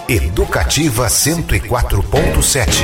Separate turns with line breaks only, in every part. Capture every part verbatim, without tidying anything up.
Educativa cento e quatro ponto sete.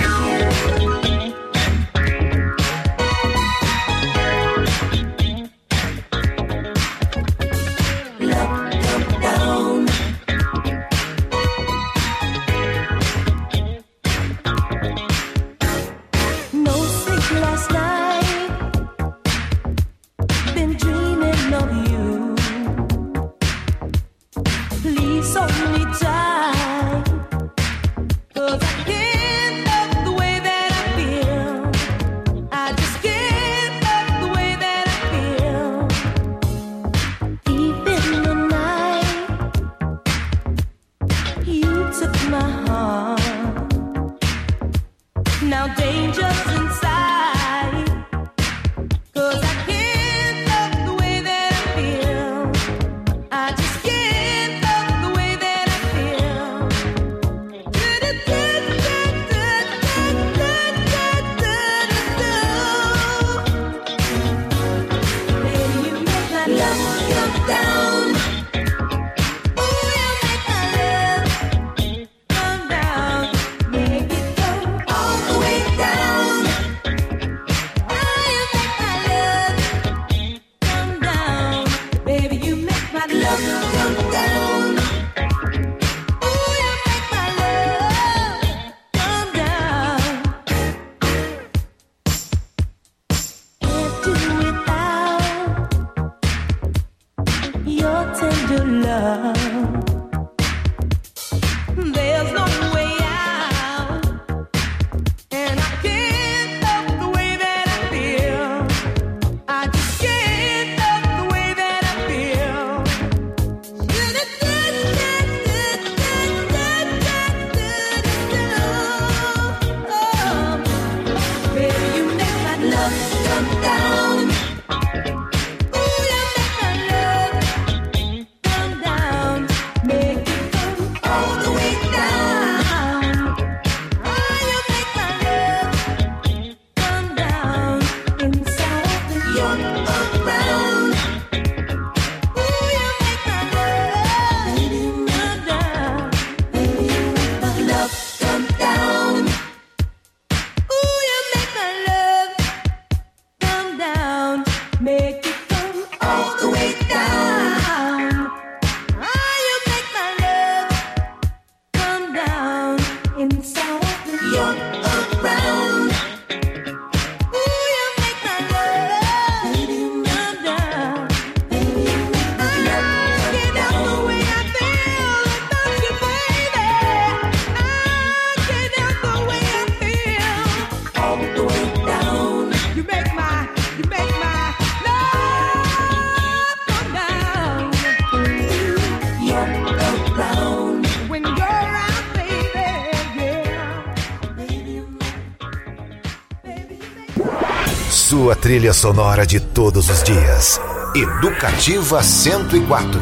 Sua trilha sonora de todos os dias. Educativa cento e quatro.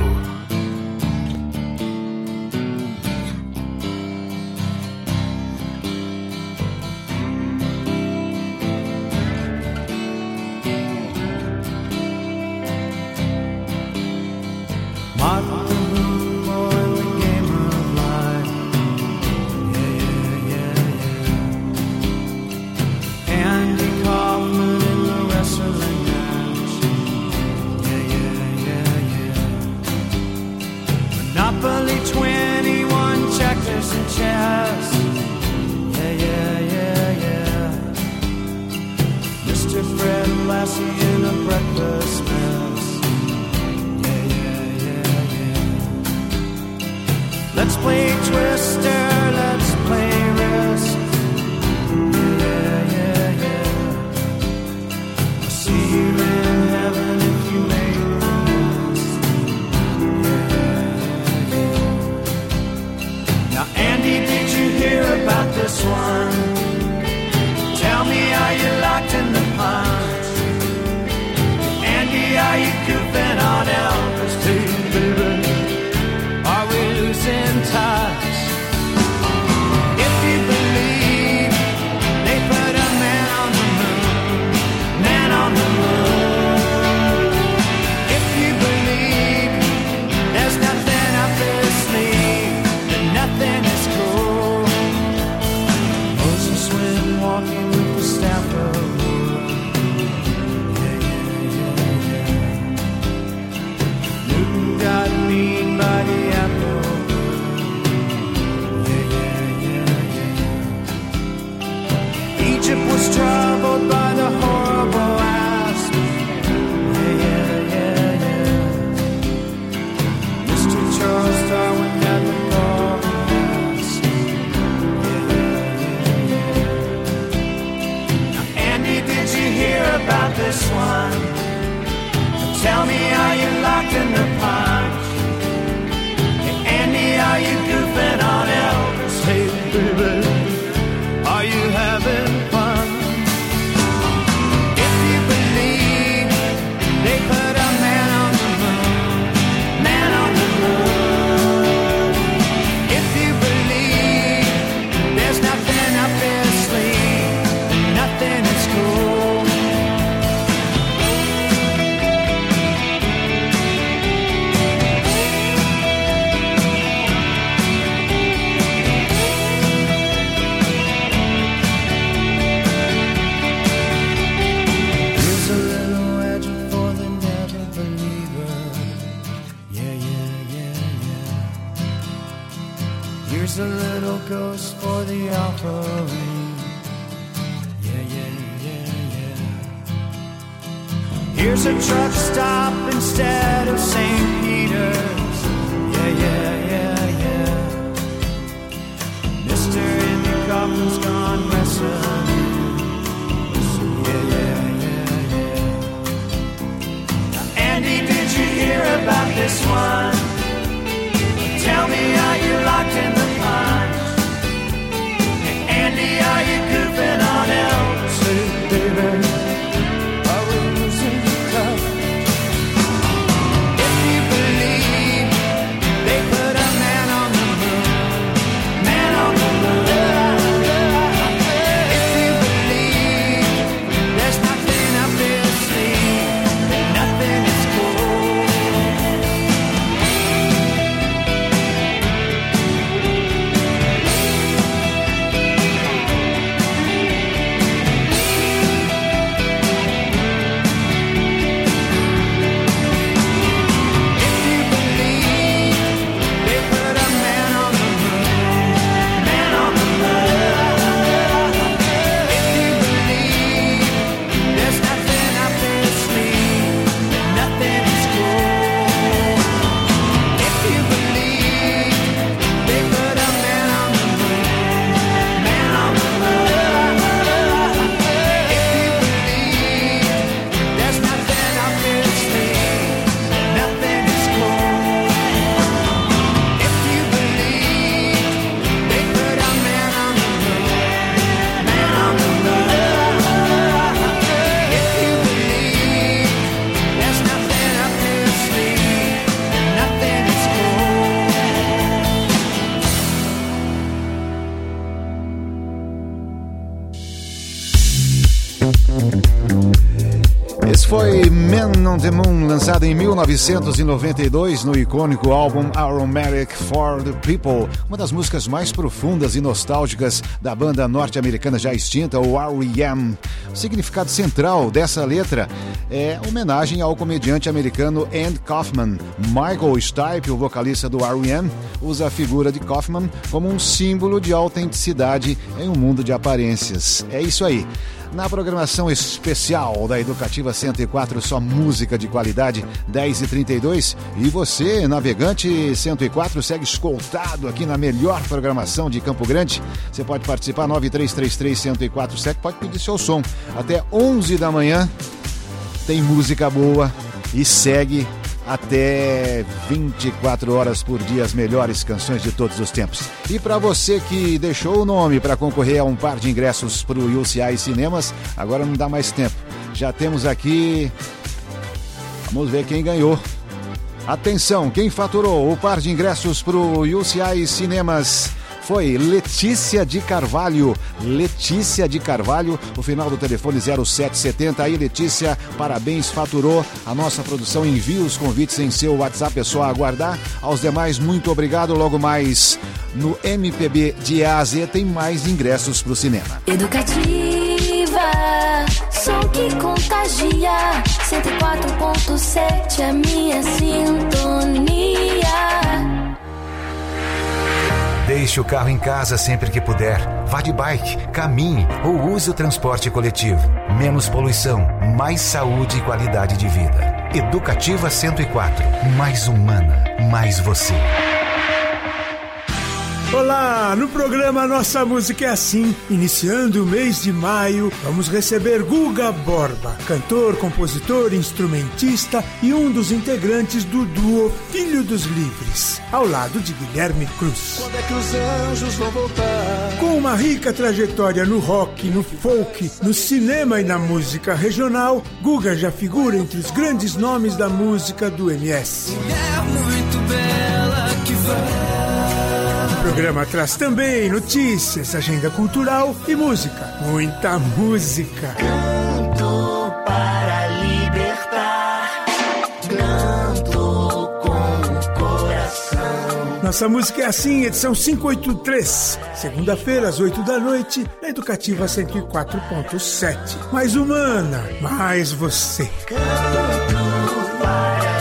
Elvis too, baby? Are we losing touch? about this one? Tell me, are you locked in the punch? Hey, Andy, are you goofing on Elvis? Hey, baby, are you having fun? If you believe they put a man on the moon, man on the moon. If you believe there's nothing up their sleeve, nothing is cool. Here's a little ghost for the offering. Yeah, yeah, yeah, yeah. Here's a truck stop instead of Saint Peter's. Yeah, yeah, yeah, yeah. Mister in your coffin's gone messing. Yeah, yeah, yeah, yeah. Now, Andy, did you hear about this one? Tell me, are you locked in the punch? Hey, Andy, are you goofing on Elvis? Hey, baby, are we losing touch? If you believe they put a man on the moon, man on the moon. If you believe there's nothing up their sleeve, then nothing is cool.
Esse foi Man on the Moon, lançado em mil novecentos e noventa e dois no icônico álbum Aromatic for the People, uma das músicas mais profundas e nostálgicas da banda norte-americana já extinta, o R E M. O significado central dessa letra é homenagem ao comediante americano Andy Kaufman. Michael Stipe, o vocalista do R E M, usa a figura de Kaufman como um símbolo de autenticidade em um mundo de aparências. É isso aí. Na programação especial da Educativa cento e quatro, só música de qualidade, dez e trinta e dois. E você, navegante cento e quatro, segue escoltado aqui na melhor programação de Campo Grande. Você pode participar, nove três três três, um zero quatro sete, pode pedir seu som. Até onze da manhã tem música boa e segue até vinte e quatro horas por dia as melhores canções de todos os tempos. E para você que deixou o nome para concorrer a um par de ingressos para o U C I Cinemas, agora não dá mais tempo. Já temos aqui, vamos ver quem ganhou. Atenção, quem faturou o par de ingressos para o U C I Cinemas foi Letícia de Carvalho. Letícia de Carvalho, o final do telefone zero sete setenta. Aí, Letícia, parabéns, faturou. A nossa produção envia os convites em seu WhatsApp, é só aguardar. Aos demais, muito obrigado. Logo mais no M P B de A a Z tem mais ingressos para o cinema.
Educativa, som que contagia, cento e quatro ponto sete, a minha sintonia.
Deixe o carro em casa sempre que puder. Vá de bike, caminhe ou use o transporte coletivo. Menos poluição, mais saúde e qualidade de vida. Educativa cento e quatro. Mais humana, mais você.
Olá, no programa Nossa Música é Assim, iniciando o mês de maio, vamos receber Guga Borba, cantor, compositor, instrumentista e um dos integrantes do duo Filho dos Livres, ao lado de Guilherme Cruz.
Quando é que os anjos vão voltar?
Com uma rica trajetória no rock, no folk, no cinema e na música regional, Guga já figura entre os grandes nomes da música do M S.
É muito bela que vai.
O programa traz também notícias, agenda cultural e música. Muita música.
Canto para libertar, canto com o coração.
Nossa Música é Assim, edição quinhentos e oitenta e três. Segunda-feira, às oito da noite, na Educativa cento e quatro ponto sete. Mais humana, mais você.
Canto para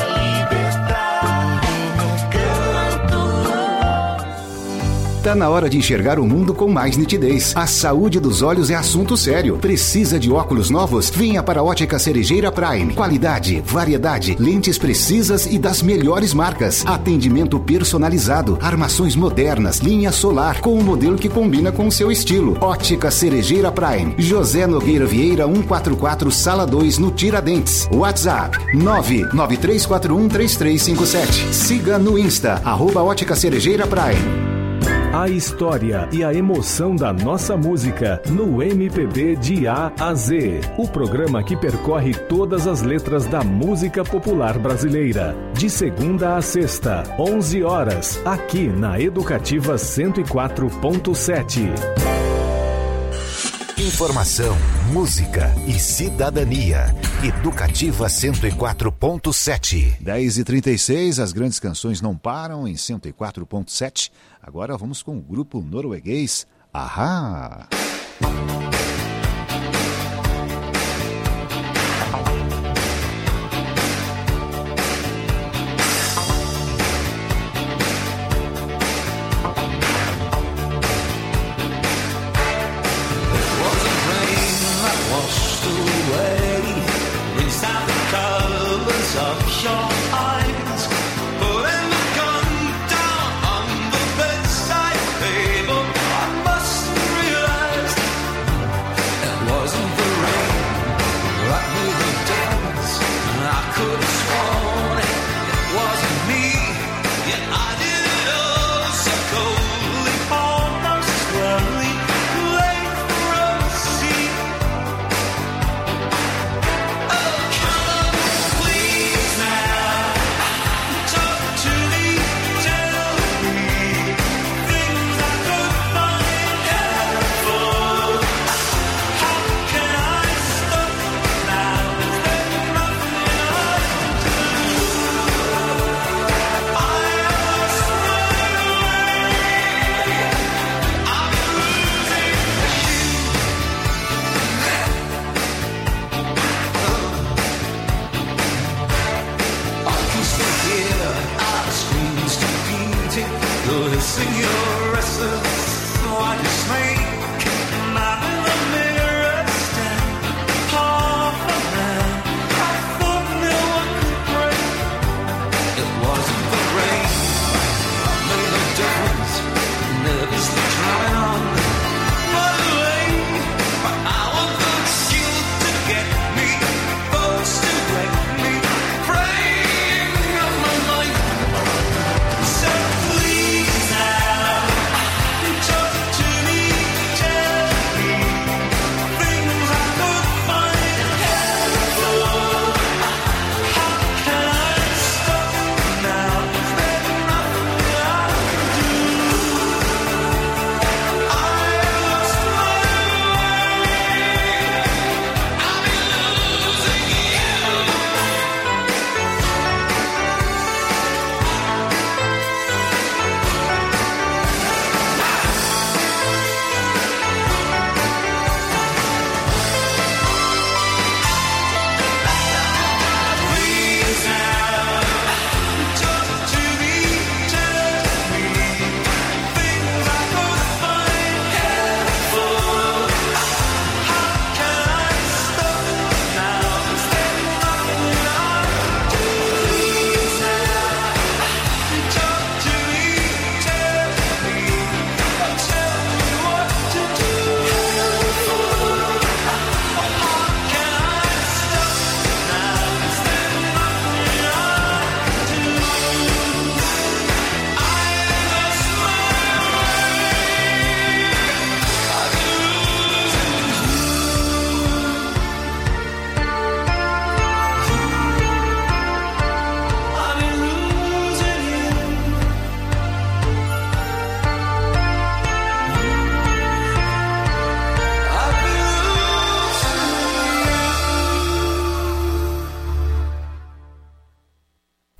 Tá na hora de enxergar o mundo com mais nitidez. A saúde dos olhos é assunto sério. Precisa de óculos novos? Venha para a Ótica Cerejeira Prime. Qualidade, variedade, lentes precisas e das melhores marcas. Atendimento personalizado, armações modernas, linha solar, com um modelo que combina com o seu estilo. Ótica Cerejeira Prime. José Nogueira Vieira, cento e quarenta e quatro, Sala dois, no Tiradentes. WhatsApp nove nove três quatro um três três cinco sete. Siga no Insta, arroba Ótica Cerejeira Prime.
A história e a emoção da nossa música no M P B de A a Z. O programa que percorre todas as letras da música popular brasileira. De segunda a sexta, onze horas, aqui na Educativa cento e quatro ponto sete.
Informação, música e cidadania. Educativa cento e quatro ponto sete.
dez e trinta e seis, as grandes canções não param em cento e quatro ponto sete. Agora vamos com o grupo norueguês Ahá.
please now.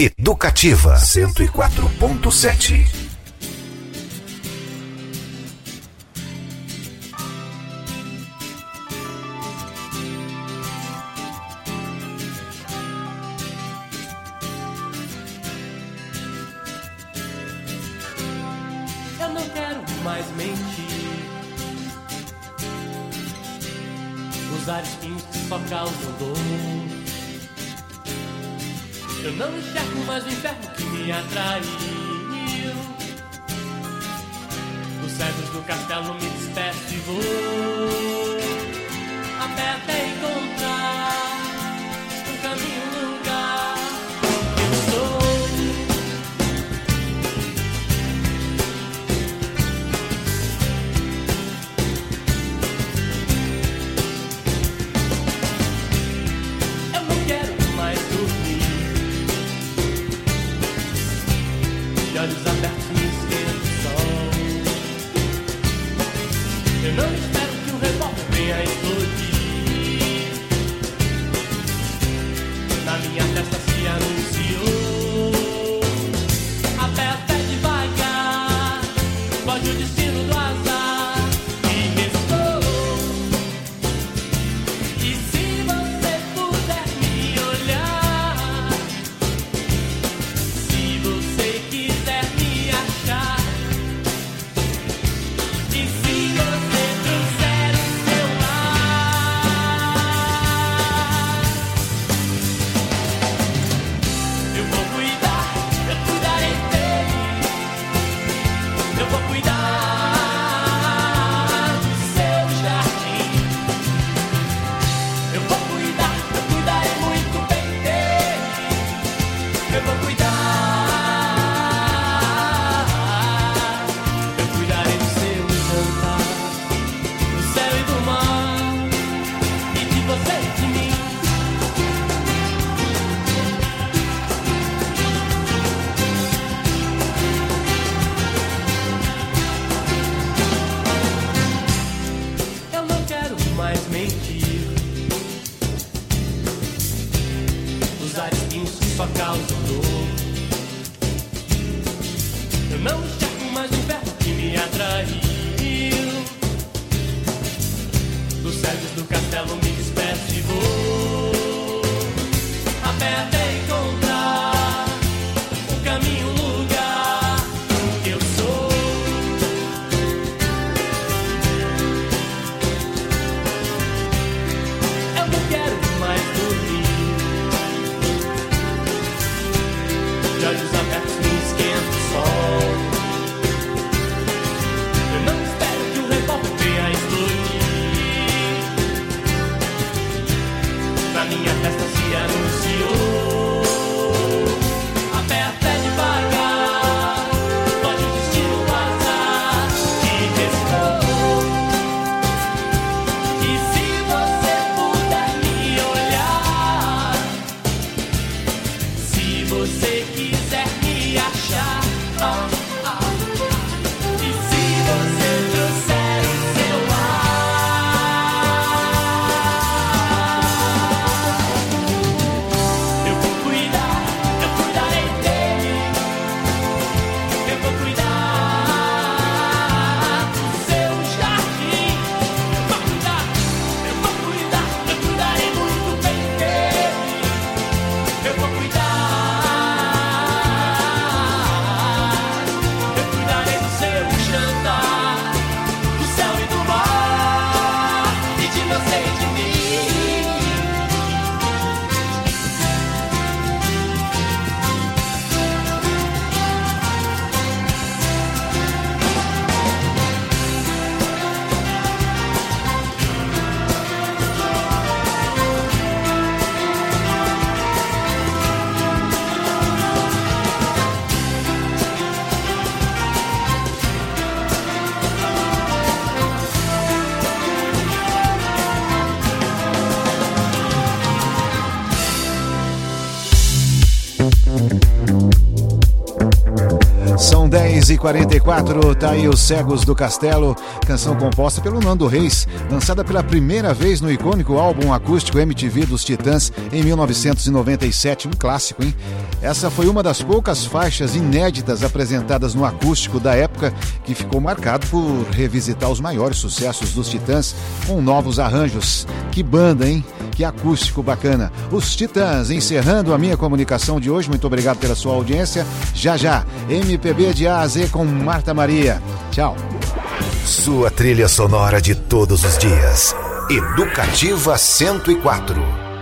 Educativa cento e quatro ponto sete.
Eu não quero mais mentir, usar espinhos que só causam dor. Eu não enxergo mais o inferno que me atraiu. Dos cedros do castelo me despeço e vou até até encontrar um caminho, um lugar que eu sou. Eu não quero mais dormir, de olhos abertos me esquenta o sol. Eu não espero que um revólver venha explodir. Na minha testa se anunciou até até devagar, pode o destino do azar e restou. E se você puder me olhar, se você quiser me achar, e se você trouxer o seu lar, eu vou cuidar, eu cuidarei dele. Eu vou cuidar do seu jardim. Eu vou cuidar, eu cuidarei muito bem dele. Eu vou cuidar, eu cuidarei do seu jantar, do céu e do mar, e de você e de mim. Eu não quero mais mentir, usar espinhos que só causam dor. Eu não enxergo mais o inferno que me atraiu. Dos cedros do castelo me despeço e vou até até encontrar um caminho, um lugar que eu sou. Eu não quero mais dormir, de olhos abertos me esquenta o sol. Eu não espero que o revólver venha explodir. Na minha festa se anunciou até até devagar, pode o destino do azar e restou. E se você puder me olhar, se você quiser me achar, ah, ah, e se você trouxer o seu ar,
dez e quarenta e quatro, tá aí os Cegos do Castelo, canção composta pelo Nando Reis, lançada pela primeira vez no icônico álbum acústico M T V dos Titãs em mil novecentos e noventa e sete, um clássico, hein? Essa foi uma das poucas faixas inéditas apresentadas no acústico da época, que ficou marcado por revisitar os maiores sucessos dos Titãs com novos arranjos. Que banda, hein? Que acústico bacana. Os Titãs, encerrando a minha comunicação de hoje. Muito obrigado pela sua audiência. Já já, M P B de A a Z com Marta Maria. Tchau.
Sua trilha sonora de todos os dias. Educativa cento e quatro.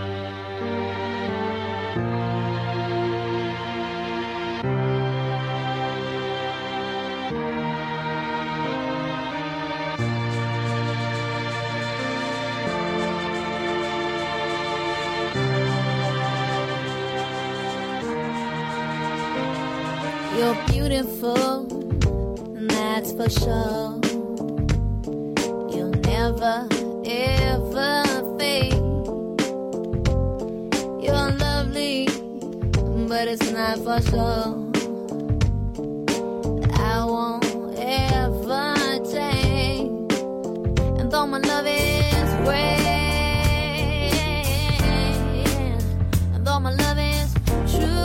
You're beautiful, and that's for sure. You'll never, ever fade. You're lovely, but it's not for sure. I won't ever change. And though my love is great, and though my love is true,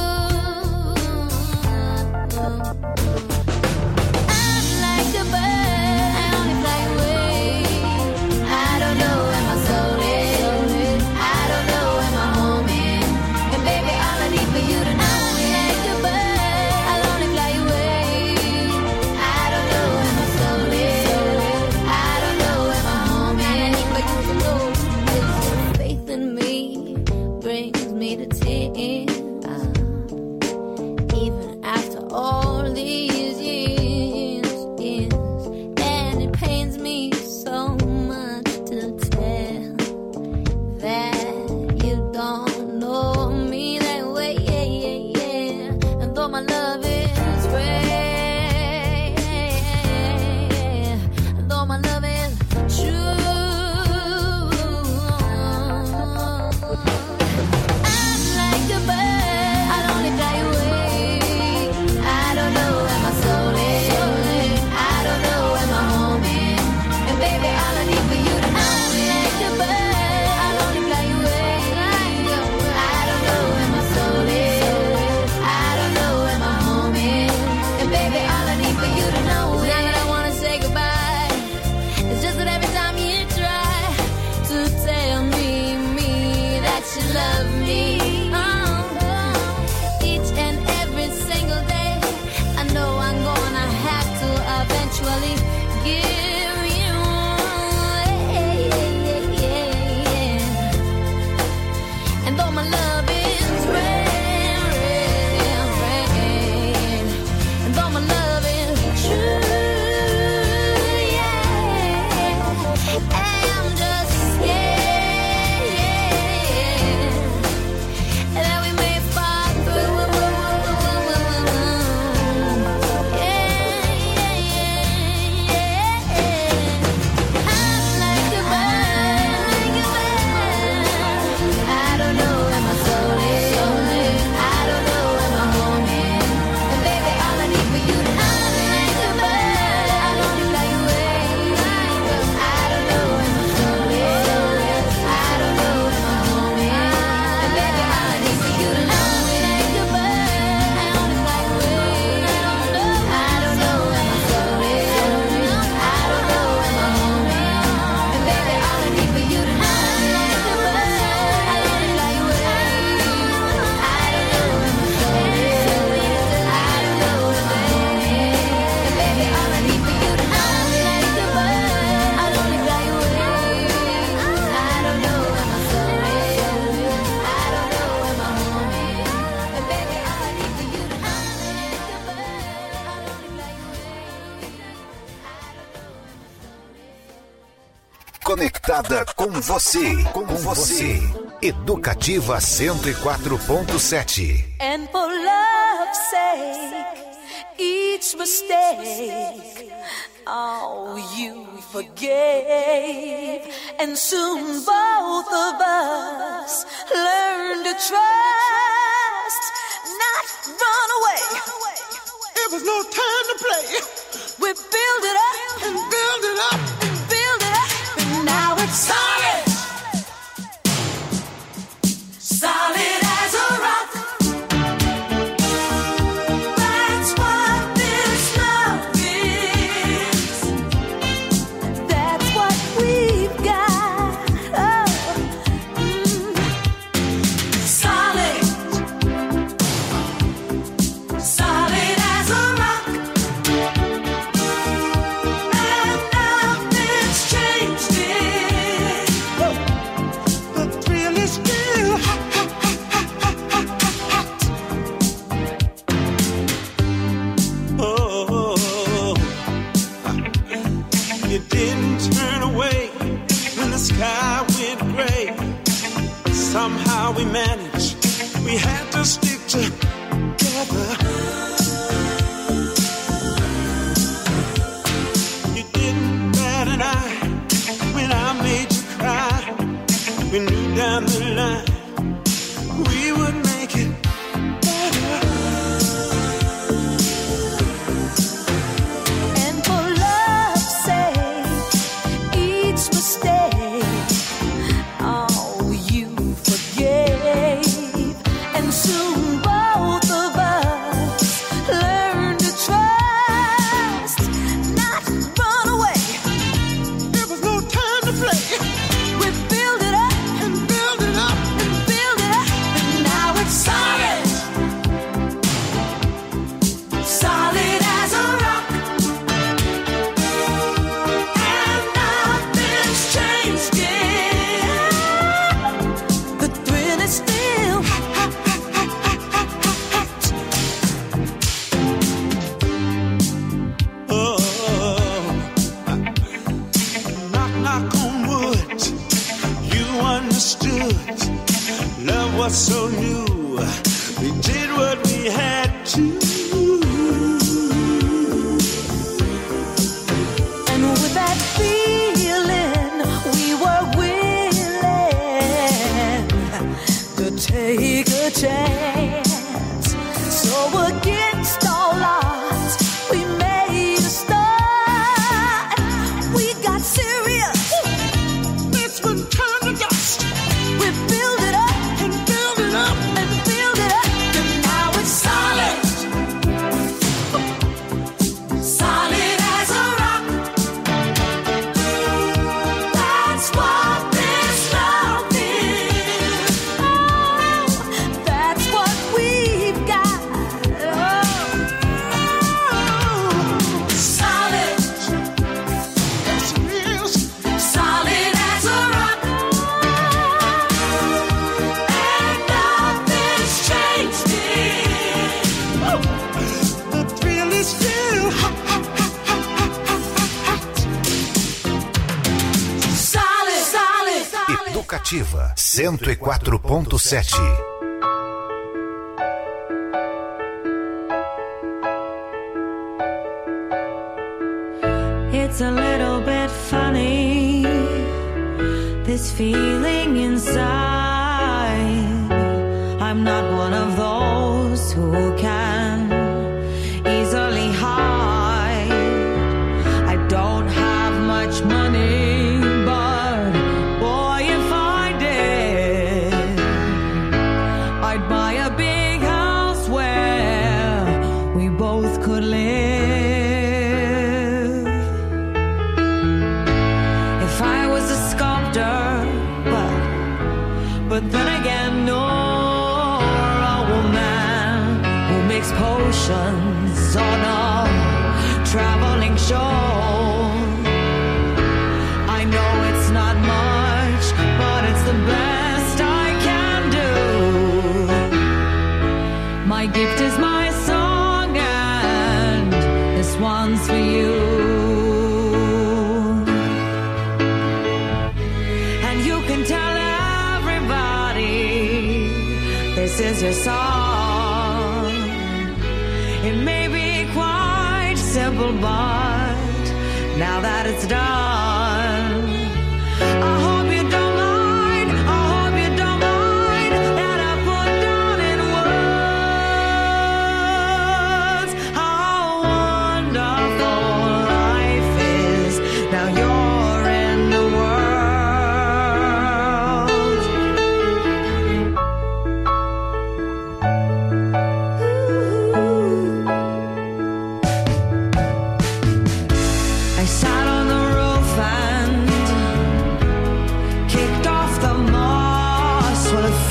Conectada com você, com você. Educativa cento e quatro ponto sete.
And for love's sake, each mistake, oh, you forgave. And soon both of us learn to trust, not run away. It was
was no time to play.
We build it up
and build it up
and build it up, and now it's solid. Solid as a rock. That's what this love is. That's what we've got. Oh, mm. Solid. Solid as a rock. And nothing's changed it.
The thrill is still hot, hot, hot, hot, hot, hot, hot. Oh, you didn't turn away when the sky went gray. Somehow we managed. We had to stick together. You didn't bat an eye when I made you cry. We knew down the line we would make it better.
And for love's sake, each mistake, oh, you forgave. And soon both of us learn to trust, not run away.
There was no time to play.
We build it up
And build it up.
and build it up, and now it's solid. Solid as a rock. And nothing's changed it. The thrill is still hot, hot, hot, hot, hot, hot, hot.
Oh, knock, knock on wood. You understood. Love was so new. We did what we had to.
And with that feeling, we were willing to take a chance. So against all odds, we made a start. We got serious.
That's when time to dust.
We build it up
And build it up.
and build it up, and now it's solid. Solid as a rock. That's what this love is. Oh, that's what we've got. Oh, solid.
Yes, it is.
Solid as a rock. And nothing's changed it.
The thrill is still hot, hot, hot, hot, hot, hot, hot.
Solid, solid, solid.
Educativa cento e quatro ponto sete.
It's a little bit funny, this feeling inside. I'm not one of those who can easily hide. I don't have much money, but boy, if I did, I'd buy a big house where we both could live. If I was a sculptor, but but then again, no, a woman who makes potions on a traveling show. I know it's not much, but it's the best I can do. My gift is my song, and this one's for you. And you can tell everybody this is your song. It may be quite simple, but now that it's done, I hope you don't mind, I hope you don't mind that I put down in words how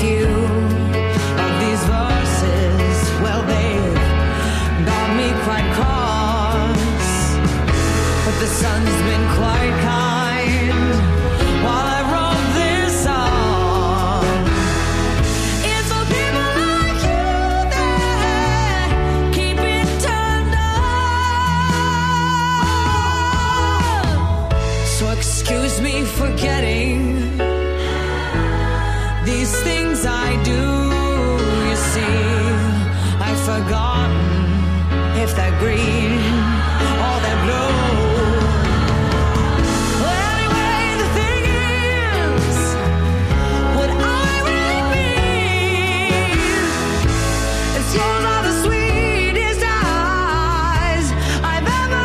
few of these verses, well, they've got me quite cross. But the sun's been quite kind while I wrote this song. It's for people like you that keep it turned on. So excuse me for getting these things I do, you see. I've forgotten if they're green or they're blue. Well, anyway, the thing is, what I really mean is yours are the sweetest eyes I've ever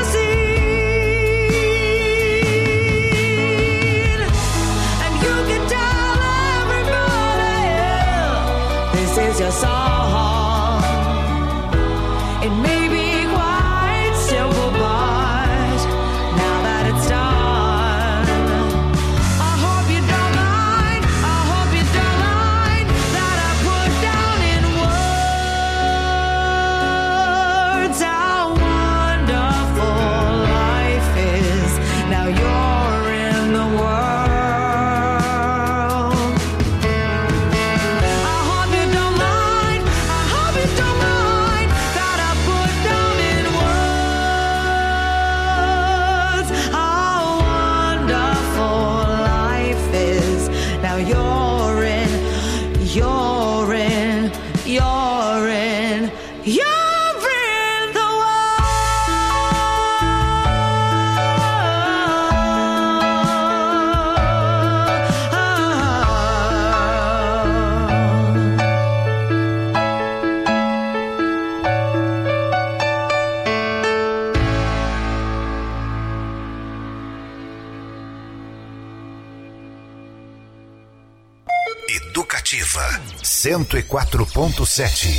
seen. And you can tell everybody this is your song. It may be quite simple, but now that it's done, I hope you don't mind, I hope you don't mind that I put down in words how wonderful life is. Now you're in the world. I hope you don't mind, I hope you don't mind that I put down in words how wonderful life is. Now you're in, you're in, you're in, you're in the
Educativa cento e quatro ponto sete.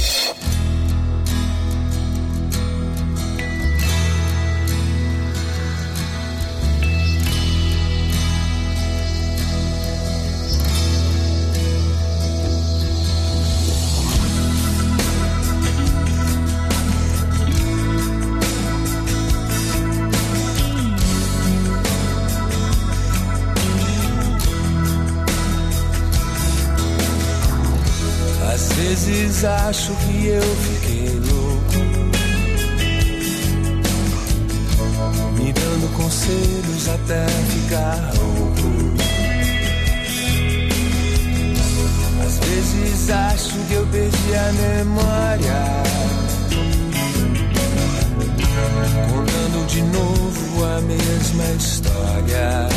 Às vezes acho que eu fiquei louco, me dando conselhos até ficar rouco. Às vezes acho que eu perdi a memória, contando de novo a mesma história.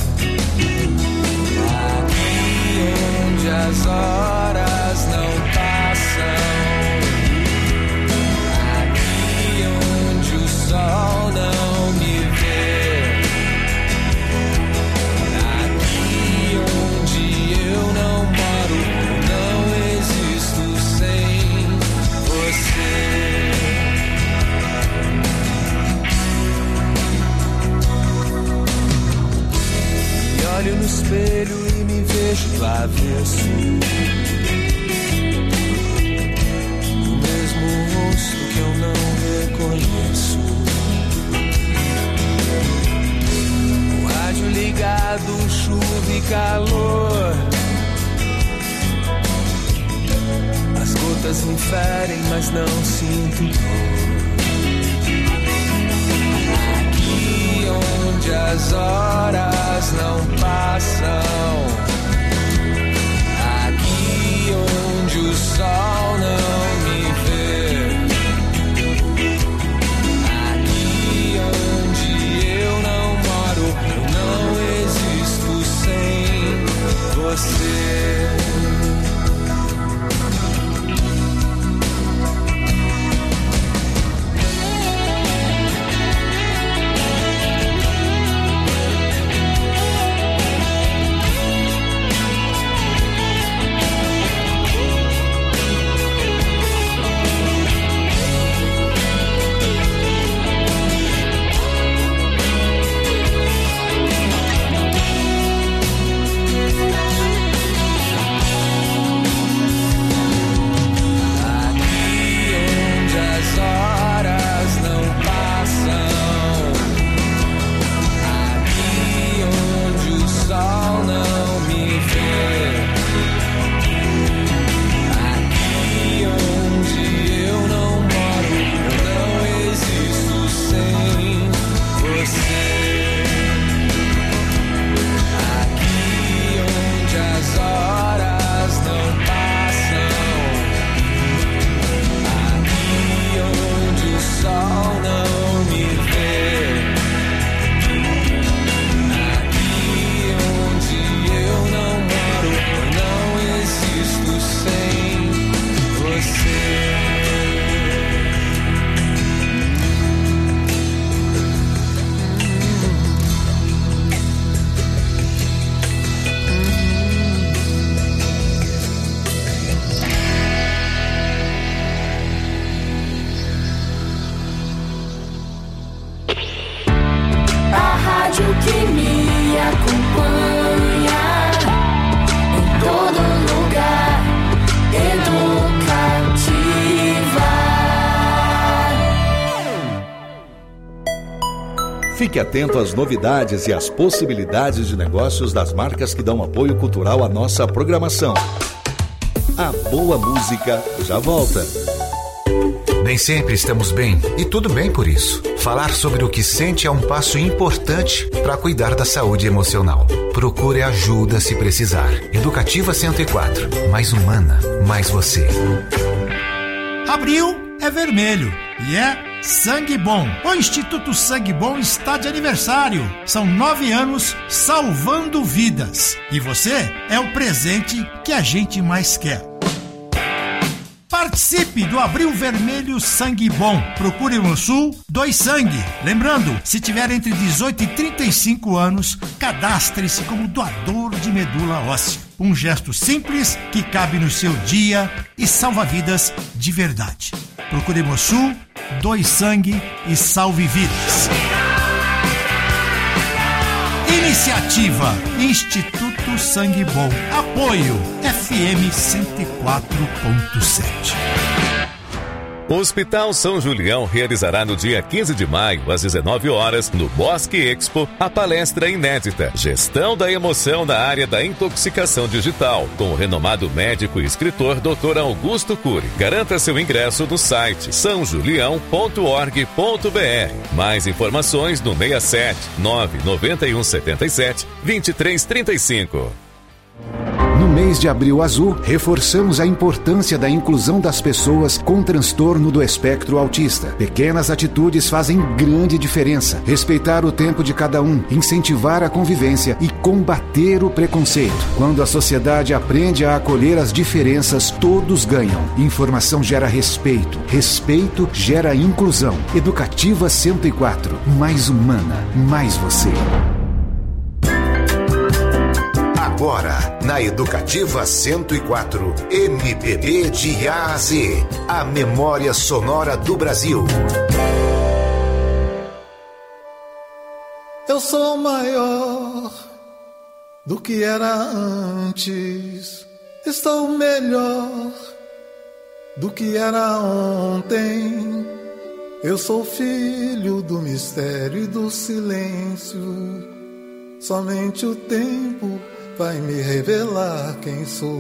Aqui onde as horas não passam, aqui onde o sol não me vê, aqui onde eu não moro, não existo sem você. Me olho no espelho e me vejo do avesso, o mesmo rosto que eu não reconheço. O rádio ligado, chuva e calor, as gotas me ferem, mas não sinto dor. Aqui onde as horas não passam, aqui onde o sol não me vê, aqui onde eu não moro, eu não existo sem você.
Fique atento às novidades e às possibilidades de negócios das marcas que dão apoio cultural à nossa programação. A boa música já volta.
Nem sempre estamos bem, e tudo bem por isso. Falar sobre o que sente é um passo importante para cuidar da saúde emocional. Procure ajuda se precisar. Educativa cento e quatro. Mais humana, mais você.
Abril é vermelho e é Sangue Bom. O Instituto Sangue Bom está de aniversário. São nove anos salvando vidas. E você é o presente que a gente mais quer. Participe do Abril Vermelho Sangue Bom. Procure no Sul, doe sangue. Lembrando, se tiver entre dezoito e trinta e cinco anos, cadastre-se como doador de medula óssea. Um gesto simples que cabe no seu dia e salva vidas de verdade. Procure no Sul, doe sangue e salve vidas. Iniciativa Instituto Sangue Bom. Apoio F M cento e quatro ponto sete.
O Hospital São Julião realizará no dia quinze de maio, às dezenove horas, no Bosque Expo, a palestra inédita Gestão da Emoção na área da intoxicação digital, com o renomado médico e escritor doutor Augusto Cury. Garanta seu ingresso no site são julião ponto org ponto b r. Mais informações no seis sete nove nove um sete sete dois três três cinco.
No mês de Abril Azul, reforçamos a importância da inclusão das pessoas com transtorno do espectro autista. Pequenas atitudes fazem grande diferença. Respeitar o tempo de cada um, incentivar a convivência e combater o preconceito. Quando a sociedade aprende a acolher as diferenças, todos ganham. Informação gera respeito. Respeito gera inclusão. Educativa cento e quatro. Mais humana, mais você. Agora, na Educativa cento e quatro, M P B de A a Z, a memória sonora do Brasil.
Eu sou maior do que era antes, estou melhor do que era ontem. Eu sou filho do mistério e do silêncio, somente o tempo vai me revelar quem sou.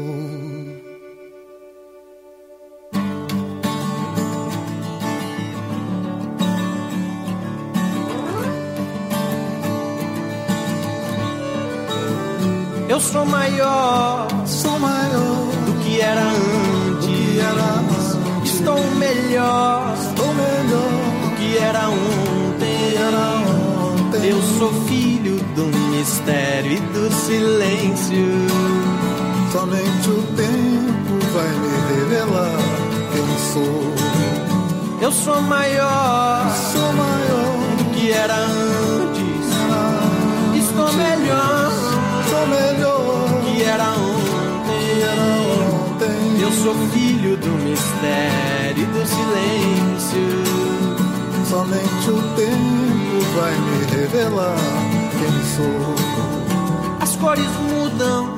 Eu sou maior,
sou maior
do que era antes,
do que era antes.
Estou melhor,
estou melhor
do que era ontem,
era ontem.
Eu sou filho do mistério e do silêncio,
somente o tempo vai me revelar quem sou.
Eu sou maior,
sou maior
do que era antes, era estou antes. melhor,
sou melhor
do que era ontem,
era ontem.
Eu sou filho do mistério e do silêncio,
somente o tempo vai me revelar quem sou.
As cores mudam,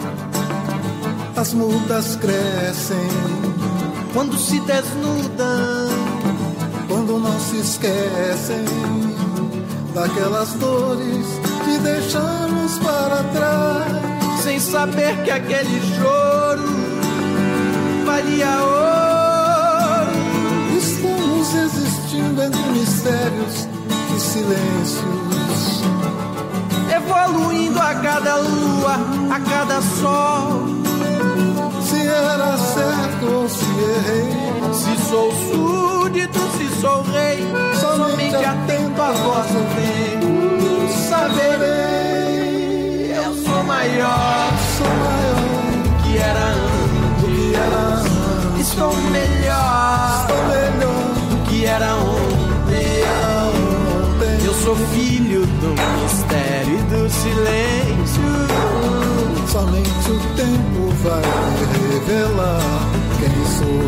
as mudas crescem
quando se desnudam,
quando não se esquecem daquelas dores que deixamos para trás,
sem saber que aquele choro valia ouro.
Estamos existindo entre mistérios e silêncios,
evoluindo a cada lua, a cada sol.
Se era certo ou se errei,
se sou súdito, se sou rei, somente, somente atento à voz do vento, saberei. Eu sou maior,
sou maior
que era antes,
que era antes.
Estou melhor,
estou melhor
do que era ontem,
era ontem.
Eu sou filho do mistério e do silêncio,
somente o tempo vai me revelar quem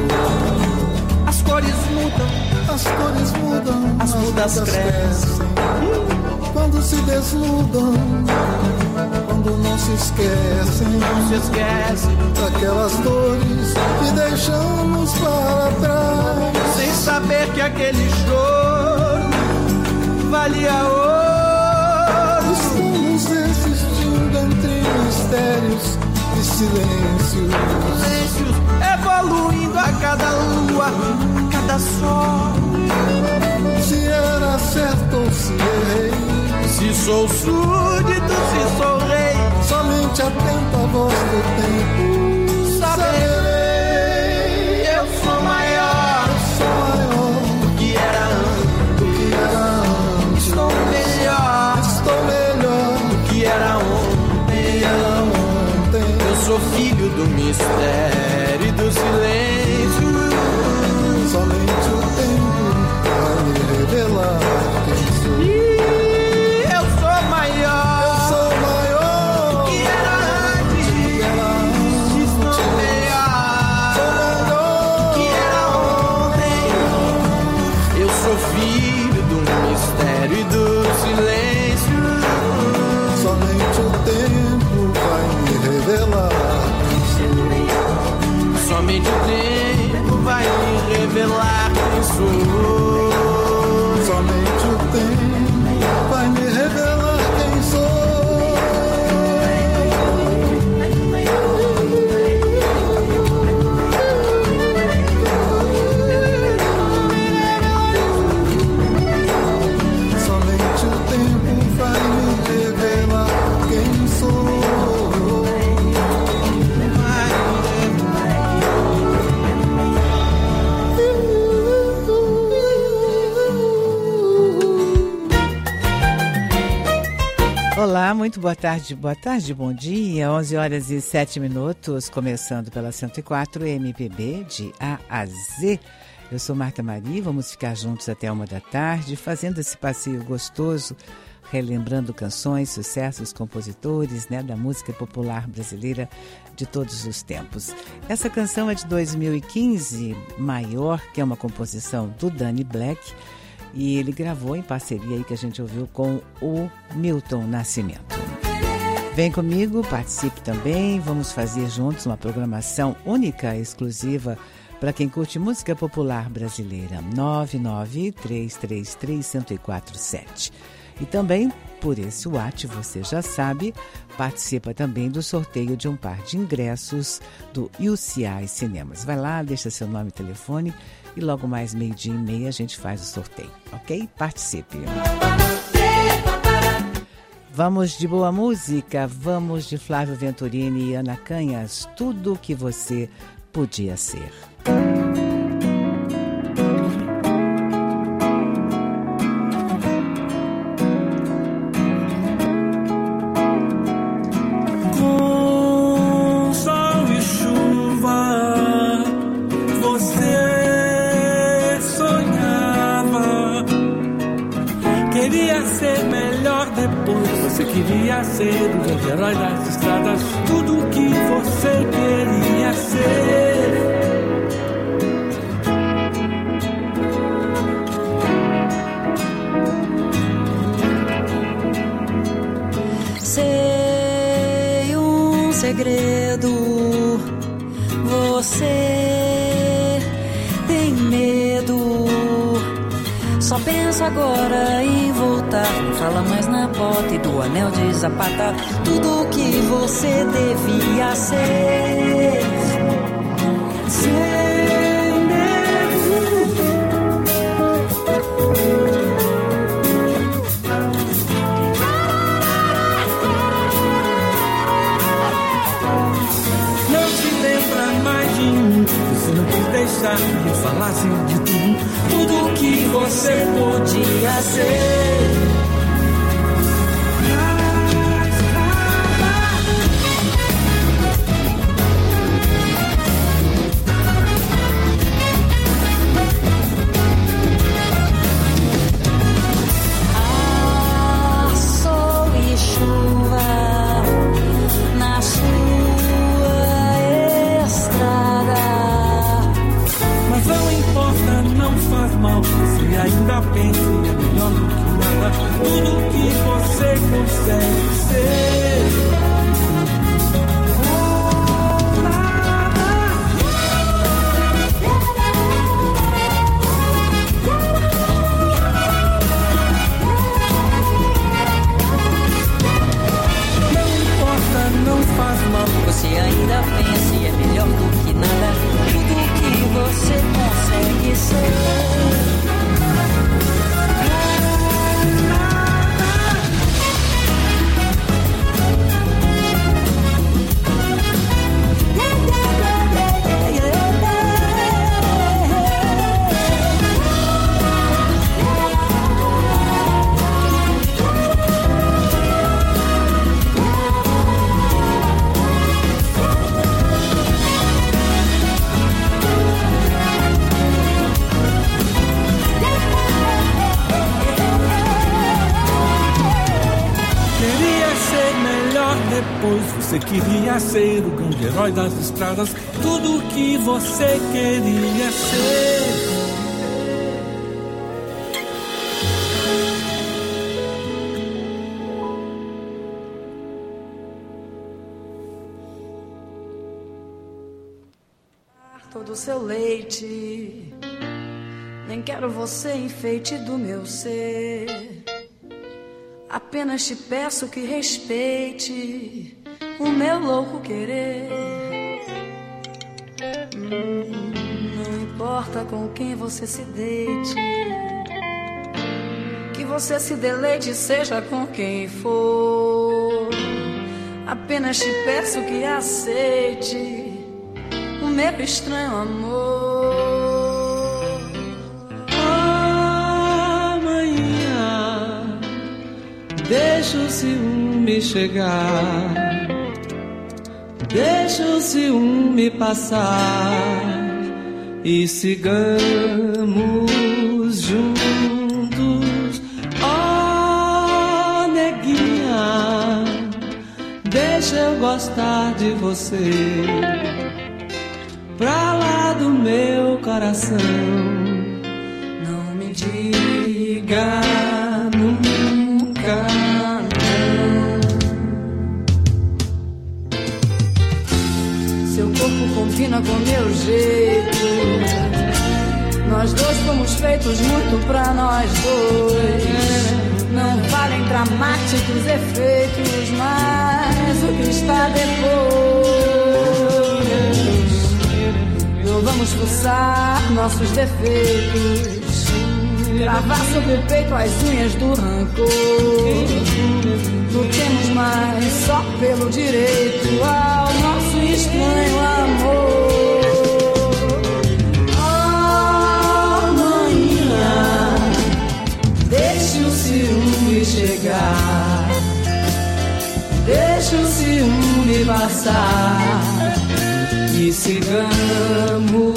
sou.
As cores mudam,
as cores mudam,
as, as mudas crescem, crescem
quando se desnudam, quando não se esquecem,
não se esquecem
daquelas dores que deixamos para trás,
sem saber que aquele choro valia ouro.
mistérios e silêncios.
Silêncios evoluindo a cada lua, a cada sol.
Se era certo ou se errei,
se sou súdito, se sou rei,
somente atento à voz do tempo
saberei. Eu sou maior,
eu sou maior
do que era antes,
do que era antes.
Estou melhor,
estou melhor
do que era ontem.
Era ontem.
Eu sou filho do mistério e do silêncio.
Somente o tempo vai me revelar quem sou.
E eu sou maior,
eu sou maior
do que era antes,
do que era antes.
Estou melhor,
sou melhor
do que era ontem. Eu sou filho do mistério e do silêncio.
Somente o tempo vai me revelar quem sou.
Somente o tempo vai me revelar quem sou.
Somente o tempo vai me revelar quem sou. Somente o tempo vai me revelar quem sou.
Olá, muito boa tarde, boa tarde, bom dia, onze horas e sete minutos, começando pela cento e quatro M P B de A a Z. Eu sou Marta Maria, vamos ficar juntos até uma da tarde, fazendo esse passeio gostoso, relembrando canções, sucessos, compositores, né, da música popular brasileira de todos os tempos. Essa canção é de dois mil e quinze, Maior, que é uma composição do Danny Black, e ele gravou em parceria aí que a gente ouviu com o Milton Nascimento. Vem comigo, participe também, vamos fazer juntos uma programação única, exclusiva, para quem curte música popular brasileira. nove nove três três três, um zero quatro sete. E também, por esse WhatsApp, você já sabe, participa também do sorteio de um par de ingressos do U C I Cinemas. Vai lá, deixa seu nome e telefone e logo mais meio-dia e meia a gente faz o sorteio, ok? Participe! Vamos de boa música, vamos de Flávio Venturini e Ana Canhas, tudo o que você podia ser.
Com sol e chuva, você sonhava, queria ser melhor depois. Você queria ser o grande herói das estradas, tudo o que você queria ser.
Sei um segredo, você tem medo. Só pensa agora em voltar. Não fala mais na bota e do anel de zapata. Tudo o que você devia ser. Sem medo.
Não se lembra mais de mim. Você não quis deixar que eu falasse de tudo. Tudo o que você podia ser.
Ah, sol e chuva na sua estrada.
Mas não importa, não faz mal. Você ainda pensa e é melhor do que nada. Tudo que você consegue ser. Não importa, não faz
pois você queria ser o grande herói das estradas, tudo o que você queria ser.
Todo seu leite, nem quero você enfeite do meu ser. Apenas te peço que respeite o meu louco querer. Hum, não importa com quem você se deite, que você se deleite, seja com quem for. Apenas te peço que aceite o meu estranho amor.
Amanhã deixa o ciúme chegar, deixa o ciúme passar e sigamos juntos. Oh, neguinha, deixa eu gostar de você, pra lá do meu coração.
Não me diga nunca não. Seu corpo combina com meu jeito, nós dois fomos feitos muito pra nós dois. Não valem dramáticos efeitos, mas o que está depois. Não vamos fuçar nossos defeitos, gravar sobre o peito as unhas do rancor. Lutemos mais só pelo direito ao nosso estranho amor. Amanhã deixe o ciúme chegar, deixe o ciúme passar e sigamos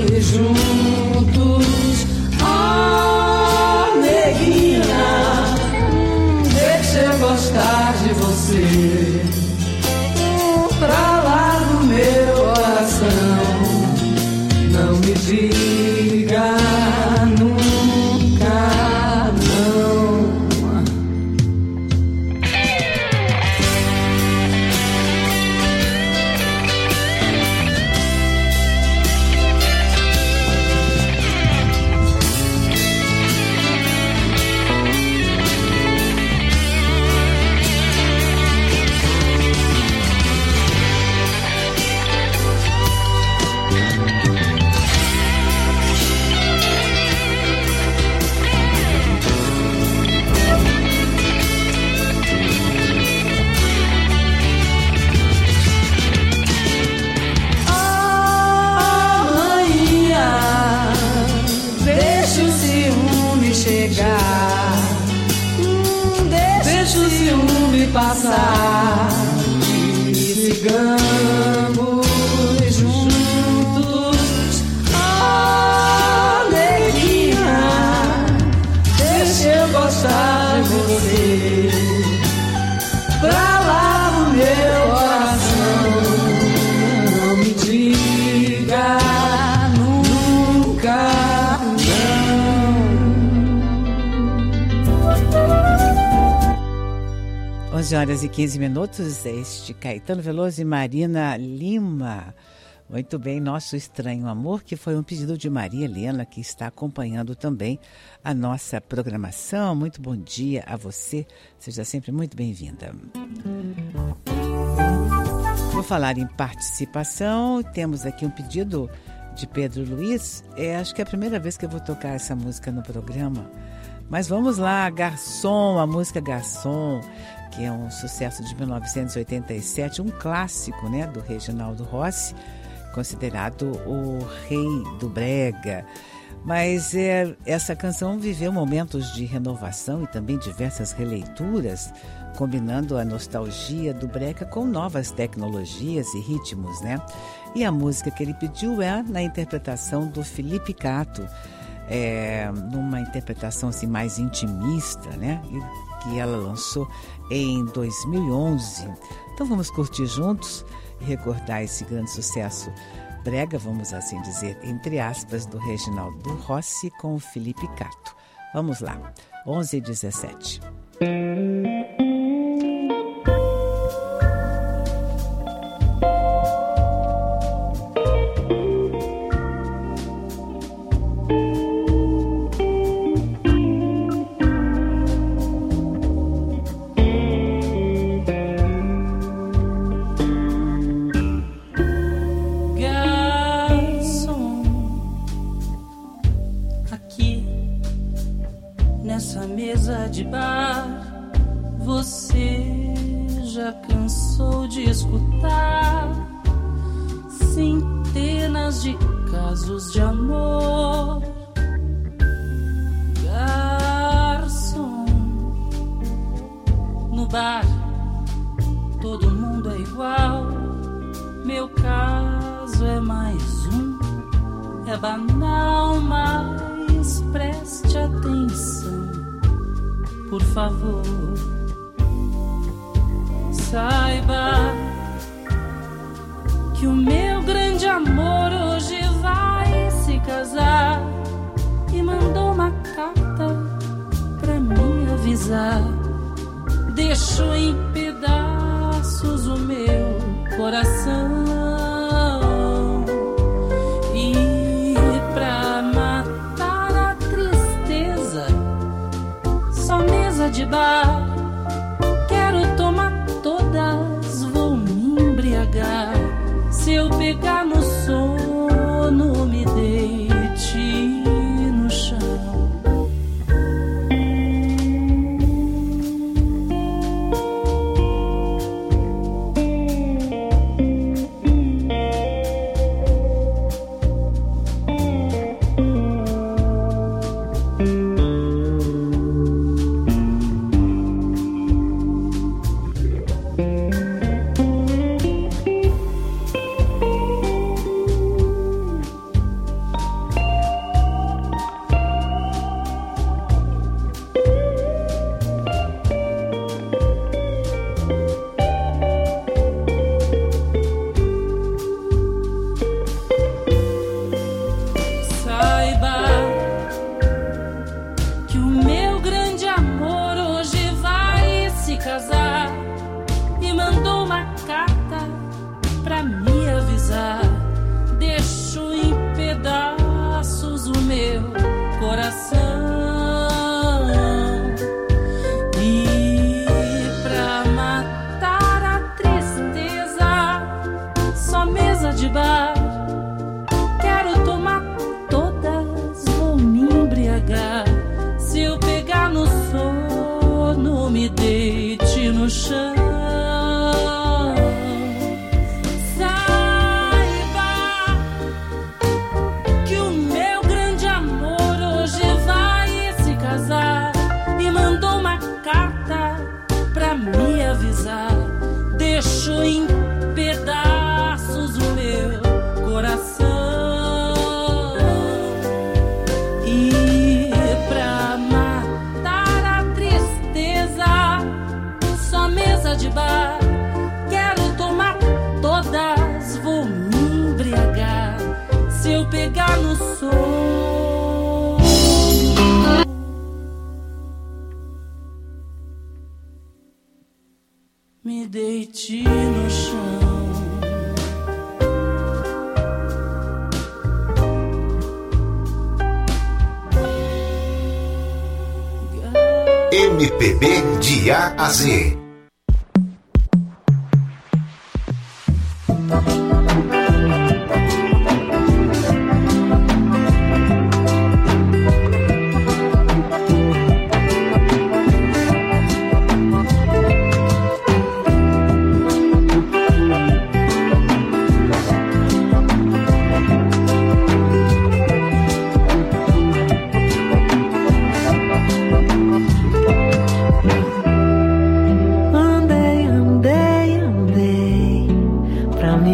juntos. Oh, neguinha, deixa eu gostar de você, pra lá do meu coração. Não me diga nunca não. Deixa o ciúme passar e sigamos juntos. Oh, neguinha, deixa eu gostar de você, pra lá do meu coração. Não me diga nunca
onze horas e quinze minutos, este Caetano Veloso e Marina Lima. Muito bem, Nosso Estranho Amor, que foi um pedido de Maria Helena, que está acompanhando também a nossa programação. Muito bom dia a você, seja sempre muito bem-vinda. Vou falar em participação, temos aqui um pedido de Pedro Luiz. É, acho que é a primeira vez que eu vou tocar essa música no programa. Mas vamos lá, Garçom, a música Garçom, que é um sucesso de mil novecentos e oitenta e sete, um clássico, né, do Reginaldo Rossi, considerado o rei do brega. Mas é, essa canção viveu momentos de renovação e também diversas releituras, combinando a nostalgia do brega com novas tecnologias e ritmos, né? E a música que ele pediu é na interpretação do Felipe Cato. é, numa interpretação assim, mais intimista, né? Que ela lançou em dois mil e onze. Então vamos curtir juntos e recordar esse grande sucesso brega, vamos assim dizer, entre aspas, do Reginaldo Rossi com o Felipe Cato. Vamos lá, onze e dezessete.
De bar, você já cansou de escutar centenas de casos de amor. Garçom, no bar todo mundo é igual. Meu caso é mais um, é banal, mas preste atenção. Por favor, saiba que o meu grande amor hoje vai se casar e mandou uma carta pra me avisar. Deixou em pedaços o meu coração e pra matar a tristeza, só mesa de bar, quero tomar todas, vou me embriagar. Se eu pegar no sono, me deite no chão. Me deite no chão.
M P B de A a Z.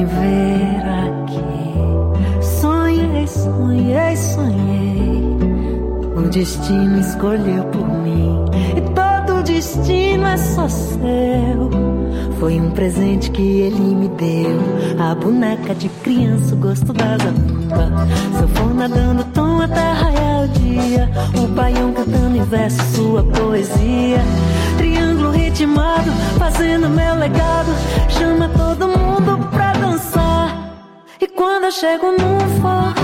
Sonhei, sonhei, sonhei O destino escolheu por mim. E todo destino é só seu. Foi um presente que ele me deu. A boneca de criança, o gosto da zabumba. Sanfona dando tom até raiar o dia. O baião cantando em verso sua poesia. Triângulo ritmado, fazendo meu legado. Chama todo mundo pra dançar. E quando eu chego num forró,